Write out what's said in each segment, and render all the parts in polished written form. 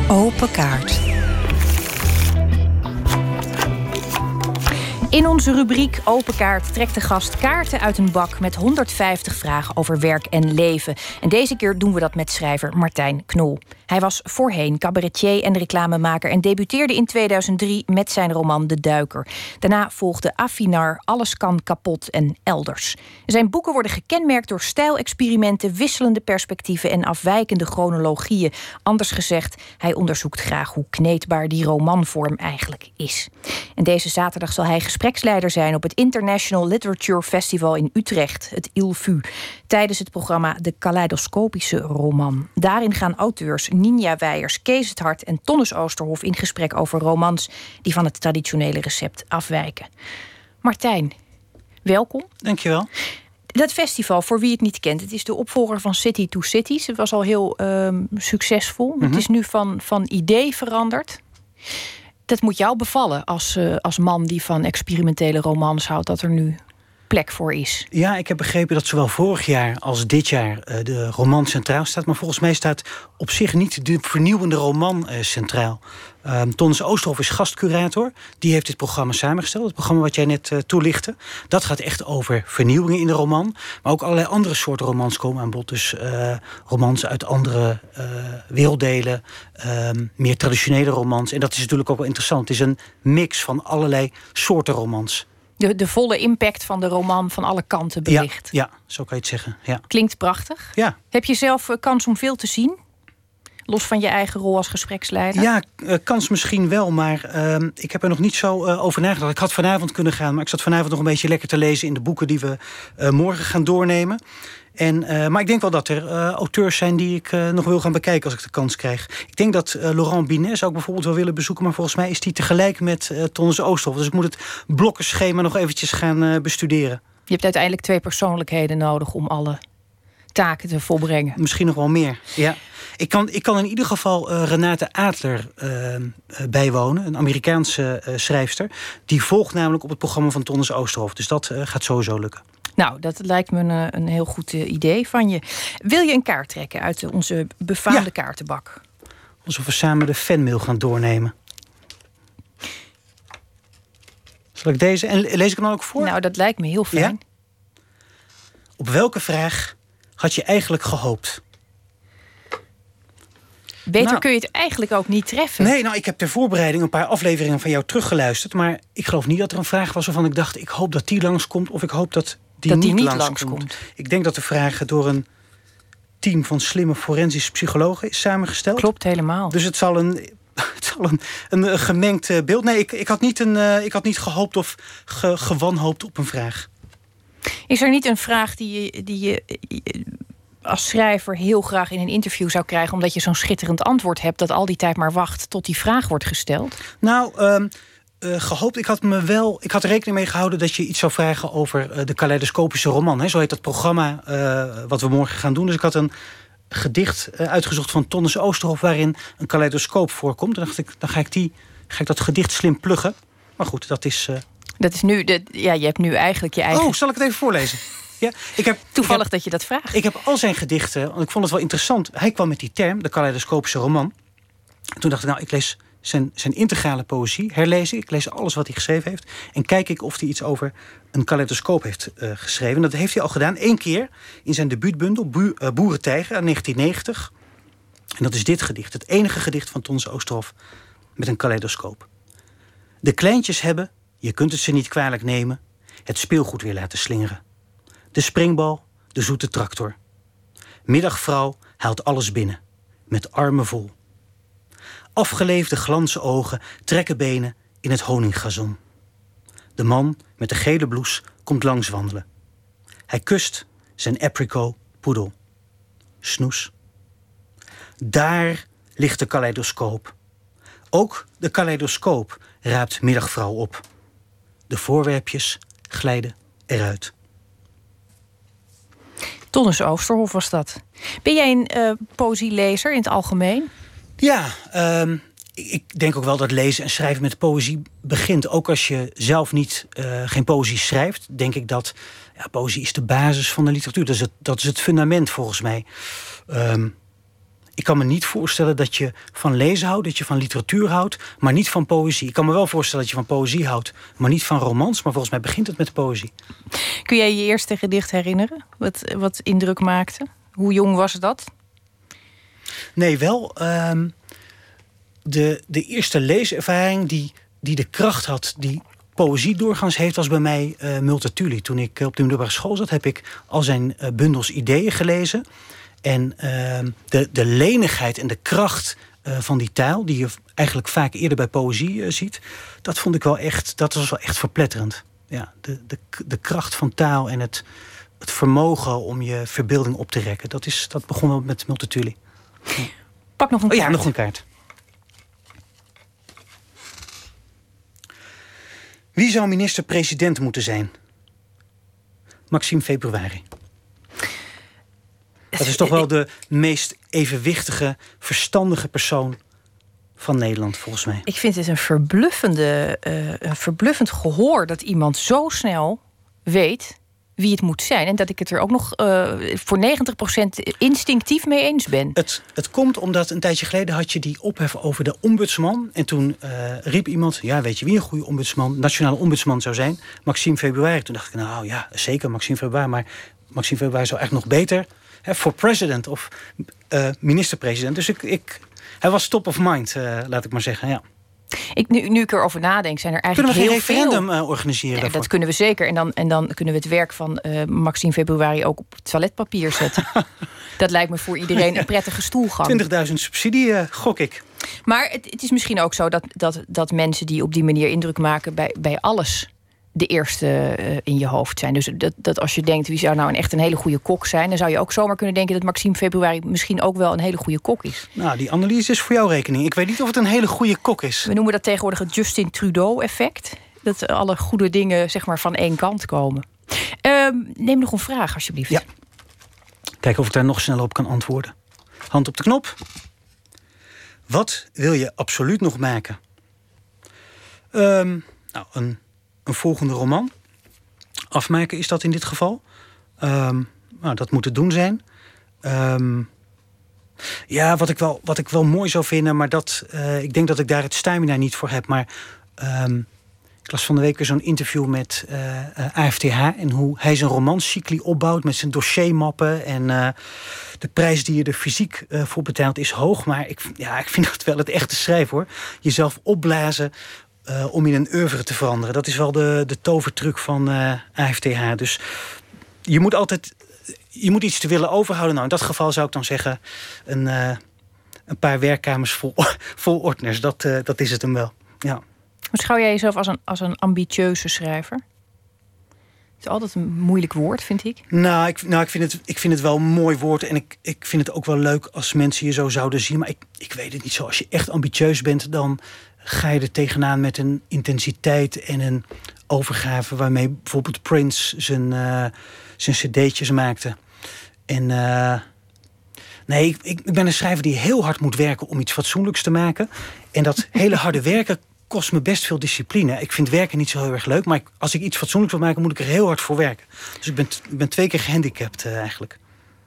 Open kaart. In onze rubriek Open Kaart trekt de gast kaarten uit een bak met 150 vragen over werk en leven. En deze keer doen we dat met schrijver Martijn Knol. Hij was voorheen cabaretier en reclamemaker en debuteerde in 2003 met zijn roman De Duiker. Daarna volgde Afinar, Alles kan kapot en Elders. Zijn boeken worden gekenmerkt door stijlexperimenten, wisselende perspectieven en afwijkende chronologieën. Anders gezegd, hij onderzoekt graag hoe kneedbaar die romanvorm eigenlijk is. En deze zaterdag zal hij gespreksleider zijn op het International Literature Festival in Utrecht, het ILFU, tijdens het programma De Kaleidoscopische Roman. Daarin gaan auteurs Ninja Weijers, Kees het Hart en Tonnes Oosterhof in gesprek over romans die van het traditionele recept afwijken. Martijn, welkom. Dankjewel. Dat festival, voor wie het niet kent, het is de opvolger van City to Cities. Het was al heel succesvol. Het is nu van idee veranderd. Dat moet jou bevallen als man die van experimentele romans houdt, dat er nu plek voor is. Ja, ik heb begrepen dat zowel vorig jaar als dit jaar de roman centraal staat. Maar volgens mij staat op zich niet de vernieuwende roman centraal. Tonnes Oosterhof is gastcurator. Die heeft dit programma samengesteld. Het programma wat jij net toelichtte. Dat gaat echt over vernieuwingen in de roman. Maar ook allerlei andere soorten romans komen aan bod. Dus romans uit andere werelddelen. Meer traditionele romans. En dat is natuurlijk ook wel interessant. Het is een mix van allerlei soorten romans. De volle impact van de roman van alle kanten belicht. Ja, zo kan je het zeggen. Ja. Klinkt prachtig. Ja. Heb je zelf kans om veel te zien? Los van je eigen rol als gespreksleider? Ja, kans misschien wel, maar ik heb er nog niet zo over nagedacht. Ik had vanavond kunnen gaan, maar ik zat vanavond nog een beetje lekker te lezen in de boeken die we morgen gaan doornemen. Maar ik denk wel dat er auteurs zijn die ik nog wil gaan bekijken als ik de kans krijg. Ik denk dat Laurent Binet zou ik bijvoorbeeld wel willen bezoeken, maar volgens mij is die tegelijk met Tonnes Oosterhof. Dus ik moet het blokkenschema nog eventjes gaan bestuderen. Je hebt uiteindelijk 2 persoonlijkheden nodig om alle taken te volbrengen. Misschien nog wel meer, ja. Ik kan in ieder geval Renate Adler bijwonen, een Amerikaanse schrijfster. Die volgt namelijk op het programma van Tonnes Oosterhof. Dus dat gaat sowieso lukken. Nou, dat lijkt me een heel goed idee van je. Wil je een kaart trekken uit onze befaamde kaartenbak? Alsof we samen de fanmail gaan doornemen. Zal ik deze? En lees ik hem dan ook voor? Nou, dat lijkt me heel fijn. Ja? Op welke vraag had je eigenlijk gehoopt? Beter kun je het eigenlijk ook niet treffen. Nee, ik heb ter voorbereiding een paar afleveringen van jou teruggeluisterd. Maar ik geloof niet dat er een vraag was waarvan ik dacht, ik hoop dat die langskomt of ik hoop dat die niet langskomt. Ik denk dat de vraag door een team van slimme forensische psychologen is samengesteld. Klopt helemaal. Dus het zal een gemengd beeld. Nee, ik had niet gehoopt of gewanhoopt op een vraag. Is er niet een vraag die je als schrijver heel graag in een interview zou krijgen, omdat je zo'n schitterend antwoord hebt, dat al die tijd maar wacht tot die vraag wordt gesteld? Gehoopt. Ik had er rekening mee gehouden dat je iets zou vragen over de kaleidoscopische roman. Hè? Zo heet dat programma wat we morgen gaan doen. Dus ik had een gedicht uitgezocht van Tonnes Oosterhof waarin een kaleidoscoop voorkomt. Dan dacht ik, dan ga ik dat gedicht slim pluggen. Maar goed, dat is nu. Je hebt nu eigenlijk je eigen. Oh, zal ik het even voorlezen? Ja, Toevallig dat je dat vraagt. Ik heb al zijn gedichten, want ik vond het wel interessant. Hij kwam met die term, de kaleidoscopische roman. Toen dacht ik, ik lees zijn integrale poëzie, herlees ik lees alles wat hij geschreven heeft en kijk ik of hij iets over een kaleidoscoop heeft geschreven. Dat heeft hij al gedaan, 1 keer in zijn debuutbundel Boerentijger uit 1990. En dat is dit gedicht, het enige gedicht van Tonnes Oosterhof met een kaleidoscoop. De kleintjes hebben, je kunt het ze niet kwalijk nemen, het speelgoed weer laten slingeren. De springbal, de zoete tractor. Middagvrouw haalt alles binnen, met armen vol. Afgeleefde glansogen trekken benen in het honinggazon. De man met de gele blouse komt langs wandelen. Hij kust zijn apricot poedel. Snoes. Daar ligt de kaleidoscoop. Ook de kaleidoscoop raapt middagvrouw op. De voorwerpjes glijden eruit. Tonnes Oosterhof was dat. Ben jij een poëzielezer in het algemeen? Ja, ik denk ook wel dat lezen en schrijven met poëzie begint. Ook als je zelf geen poëzie schrijft, denk ik dat poëzie is de basis van de literatuur. Dat is het fundament volgens mij. ik kan me niet voorstellen dat je van lezen houdt, dat je van literatuur houdt, maar niet van poëzie. Ik kan me wel voorstellen dat je van poëzie houdt, maar niet van romans. Maar volgens mij begint het met poëzie. Kun jij je eerste gedicht herinneren? Wat indruk maakte? Hoe jong was dat? Nee, wel de eerste leeservaring die de kracht had, die poëzie doorgaans heeft, was bij mij Multatuli. Toen ik op de middelbare school zat, heb ik al zijn bundels ideeën gelezen. En de lenigheid en de kracht van die taal, die je eigenlijk vaak eerder bij poëzie ziet, dat vond ik wel echt, dat was wel echt verpletterend. Ja, de kracht van taal en het vermogen om je verbeelding op te rekken, dat begon wel met Multatuli. Ja. Pak nog een kaart. Ja, nog een kaart. Wie zou minister-president moeten zijn? Maxime Februari. Dat is toch wel de meest evenwichtige, verstandige persoon van Nederland, volgens mij. Ik vind het een verbluffend gehoor dat iemand zo snel weet wie het moet zijn. En dat ik het er ook nog voor 90% instinctief mee eens ben. Het komt omdat een tijdje geleden had je die ophef over de ombudsman. En toen riep iemand, ja, weet je wie een goede ombudsman, nationale ombudsman zou zijn? Maxime Februari. Toen dacht ik, nou ja, zeker Maxime Februari. Maar Maxime Februari zou eigenlijk nog beter voor president of minister-president. Dus hij was top of mind, laat ik maar zeggen, ja. Nu ik erover nadenk, zijn er eigenlijk heel veel... Kunnen we een referendum organiseren? Ja, dat kunnen we zeker. En dan kunnen we het werk van Maxime Februari ook op toiletpapier zetten. Dat lijkt me voor iedereen een prettige stoelgang. 20.000 subsidie, gok ik. Maar het is misschien ook zo dat mensen die op die manier indruk maken bij alles de eerste in je hoofd zijn. Dus dat als je denkt, wie zou nou echt een hele goede kok zijn, dan zou je ook zomaar kunnen denken dat Maxime Februari misschien ook wel een hele goede kok is. Nou, die analyse is voor jouw rekening. Ik weet niet of het een hele goede kok is. We noemen dat tegenwoordig het Justin Trudeau-effect. Dat alle goede dingen zeg maar van één kant komen. Neem nog een vraag, alsjeblieft. Ja. Kijken of ik daar nog sneller op kan antwoorden. Hand op de knop. Wat wil je absoluut nog maken? Een volgende roman. Afmaken is dat in dit geval. Dat moet het doen zijn. Ja, wat ik wel mooi zou vinden, maar ik denk dat ik daar het stamina niet voor heb. Maar ik las van de week weer zo'n interview met AFTH en hoe hij zijn romancycli opbouwt met zijn dossiermappen. En de prijs die je er fysiek voor betaalt is hoog. Maar ik vind dat wel het echte schrijven, hoor. Jezelf opblazen om in een oeuvre te veranderen. Dat is wel de tovertruc van AFTH. Dus je moet iets te willen overhouden. Nou, in dat geval zou ik dan zeggen een paar werkkamers vol ordners. Dat is het hem wel. Ja. Beschouw jij jezelf als een ambitieuze schrijver? Het is altijd een moeilijk woord, vind ik. Ik vind het wel een mooi woord. En ik vind het ook wel leuk als mensen je zo zouden zien. Maar ik weet het niet zo. Als je echt ambitieus bent, dan ga je er tegenaan met een intensiteit en een overgave waarmee bijvoorbeeld Prince zijn cd'tjes maakte. En ik ben een schrijver die heel hard moet werken om iets fatsoenlijks te maken. En dat hele harde werken kost me best veel discipline. Ik vind werken niet zo heel erg leuk, maar als ik iets fatsoenlijks wil maken, moet ik er heel hard voor werken. Dus ik ben 2 keer gehandicapt eigenlijk.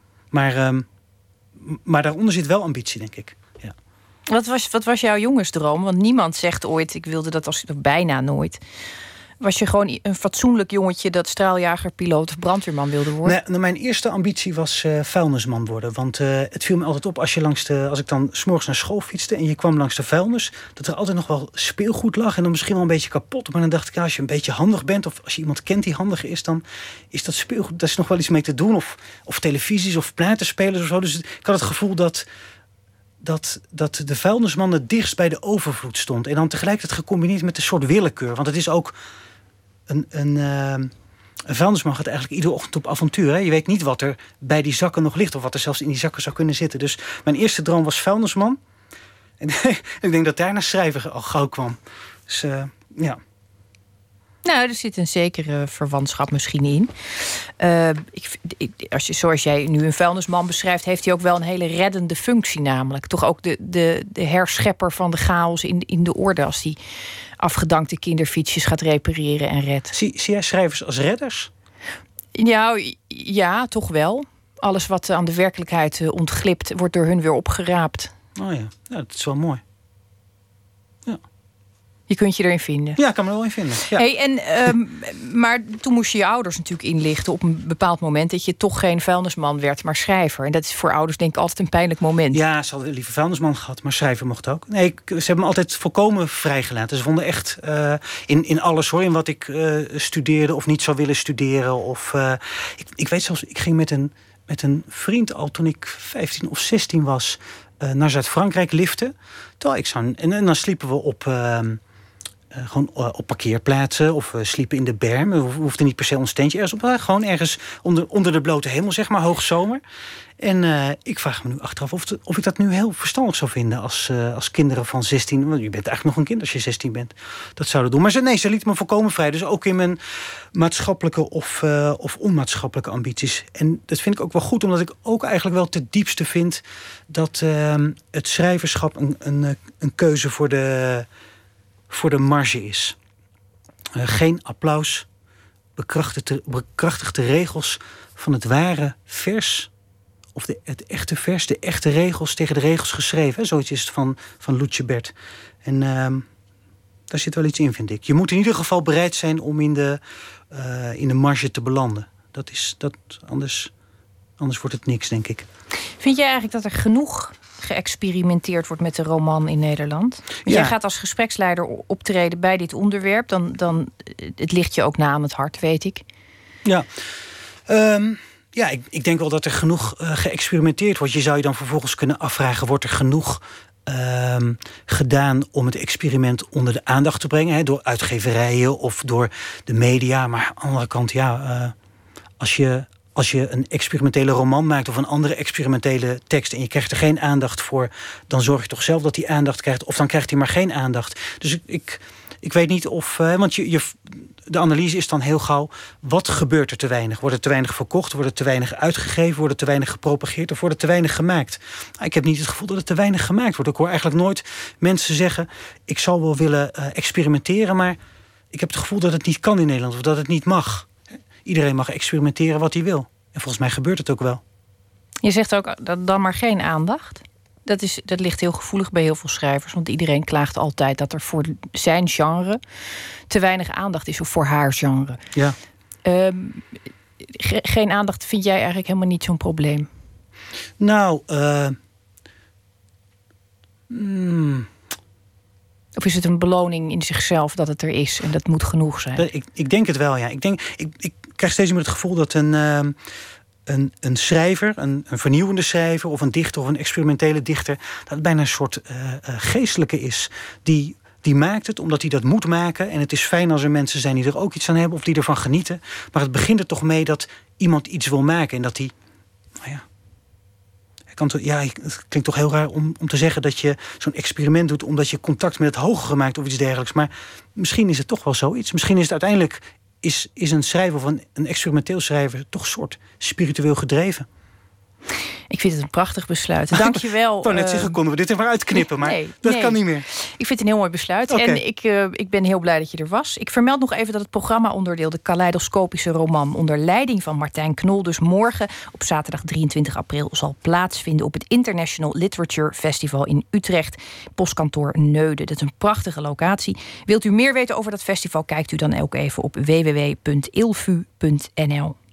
Maar daaronder zit wel ambitie, denk ik. Ja. Wat was jouw jongensdroom? Want niemand zegt ooit, ik wilde dat als bijna nooit. Was je gewoon een fatsoenlijk jongetje dat straaljager, piloot of brandweerman wilde worden? Nee, mijn eerste ambitie was vuilnisman worden. Want het viel me altijd op als ik dan 's morgens naar school fietste en je kwam langs de vuilnis, dat er altijd nog wel speelgoed lag en dan misschien wel een beetje kapot. Maar dan dacht ik, als je een beetje handig bent of als je iemand kent die handig is, dan is dat speelgoed, daar is nog wel iets mee te doen. Of televisies of platenspelers of zo. Dus ik had het gevoel dat de vuilnisman het dichtst bij de overvloed stond. En dan tegelijkertijd gecombineerd met een soort willekeur. Want het is ook een vuilnisman gaat eigenlijk iedere ochtend op avontuur. Hè? Je weet niet wat er bij die zakken nog ligt of wat er zelfs in die zakken zou kunnen zitten. Dus mijn eerste droom was vuilnisman. En ik denk dat daarna schrijver al gauw kwam. Dus ja. Nou, er zit een zekere verwantschap misschien in. Zoals jij nu een vuilnisman beschrijft, heeft hij ook wel een hele reddende functie namelijk. Toch ook de herschepper van de chaos in de orde als hij afgedankte kinderfietsjes gaat repareren en redt. Zie jij schrijvers als redders? Ja, toch wel. Alles wat aan de werkelijkheid ontglipt, wordt door hun weer opgeraapt. Oh ja, dat is wel mooi. Ja. Je kunt je erin vinden. Ja, ik kan me er wel in vinden. Ja. Hey, maar toen moest je ouders natuurlijk inlichten op een bepaald moment dat je toch geen vuilnisman werd, maar schrijver. En dat is voor ouders denk ik altijd een pijnlijk moment. Ja, ze hadden liever vuilnisman gehad, maar schrijver mocht ook. Nee, ze hebben me altijd volkomen vrijgelaten. Ze vonden echt in alles hoor, in wat ik studeerde of niet zou willen studeren. Of ik weet zelfs, ik ging met een vriend al toen ik 15 of 16 was naar Zuid-Frankrijk liften. En dan sliepen we gewoon op parkeerplaatsen of sliepen in de berm. We hoefden niet per se ons tentje ergens op. Gewoon ergens onder de blote hemel, zeg maar, hoogzomer. En ik vraag me nu achteraf of ik dat nu heel verstandig zou vinden als kinderen van 16. Want je bent eigenlijk nog een kind als je 16 bent. Dat zouden doen. Maar ze liet me volkomen vrij. Dus ook in mijn maatschappelijke of onmaatschappelijke ambities. En dat vind ik ook wel goed, omdat ik ook eigenlijk wel ten diepste vind dat het schrijverschap een keuze voor de marge is. Geen applaus, bekrachtigt de regels van het ware vers, of het echte vers, de echte regels tegen de regels geschreven. Zoiets is het van Loetje Bert. En daar zit wel iets in, vind ik. Je moet in ieder geval bereid zijn om in de marge te belanden. Anders wordt het niks, denk ik. Vind jij eigenlijk dat er genoeg geëxperimenteerd wordt met de roman in Nederland? Ja. Jij gaat als gespreksleider optreden bij dit onderwerp. Dan het ligt je ook na aan het hart, weet ik. Ja, ik denk wel dat er genoeg geëxperimenteerd wordt. Je zou je dan vervolgens kunnen afvragen, wordt er genoeg gedaan om het experiment onder de aandacht te brengen, hè, door uitgeverijen of door de media. Maar aan de andere kant, als je een experimentele roman maakt of een andere experimentele tekst en je krijgt er geen aandacht voor, dan zorg je toch zelf dat die aandacht krijgt, of dan krijgt hij maar geen aandacht. Dus ik weet niet of, want de analyse is dan heel gauw, wat gebeurt er te weinig? Wordt er te weinig verkocht? Wordt er te weinig uitgegeven? Wordt er te weinig gepropageerd? Of wordt er te weinig gemaakt? Ik heb niet het gevoel dat er te weinig gemaakt wordt. Ik hoor eigenlijk nooit mensen zeggen, ik zou wel willen experimenteren, maar ik heb het gevoel dat het niet kan in Nederland, of dat het niet mag. Iedereen mag experimenteren wat hij wil. En volgens mij gebeurt het ook wel. Je zegt ook dan maar geen aandacht. Dat ligt heel gevoelig bij heel veel schrijvers. Want iedereen klaagt altijd dat er voor zijn genre te weinig aandacht is. Of voor haar genre. Ja. Geen aandacht vind jij eigenlijk helemaal niet zo'n probleem? Nou, Of is het een beloning in zichzelf dat het er is en dat moet genoeg zijn? Ik denk het wel, ja. Ik krijg steeds meer het gevoel dat een schrijver, een vernieuwende schrijver of een dichter of een experimentele dichter, dat het bijna een soort geestelijke is. Die maakt het omdat hij dat moet maken. En het is fijn als er mensen zijn die er ook iets aan hebben of die ervan genieten. Maar het begint er toch mee dat iemand iets wil maken en dat hij, het klinkt toch heel raar om te zeggen dat je zo'n experiment doet omdat je contact met het hogere maakt of iets dergelijks. Maar misschien is het toch wel zoiets. Misschien is het uiteindelijk is een schrijver of een experimenteel schrijver toch een soort spiritueel gedreven. Ik vind het een prachtig besluit. Dank je wel. Ik wou net zeggen, konden we dit er maar uitknippen, maar dat kan niet meer. Ik vind het een heel mooi besluit. Okay. En ik ben heel blij dat je er was. Ik vermeld nog even dat het programma-onderdeel, de kaleidoscopische roman, onder leiding van Martijn Knol, dus morgen op zaterdag 23 april zal plaatsvinden op het International Literature Festival in Utrecht. Postkantoor Neude. Dat is een prachtige locatie. Wilt u meer weten over dat festival, kijkt u dan ook even op www.ilfu.nl.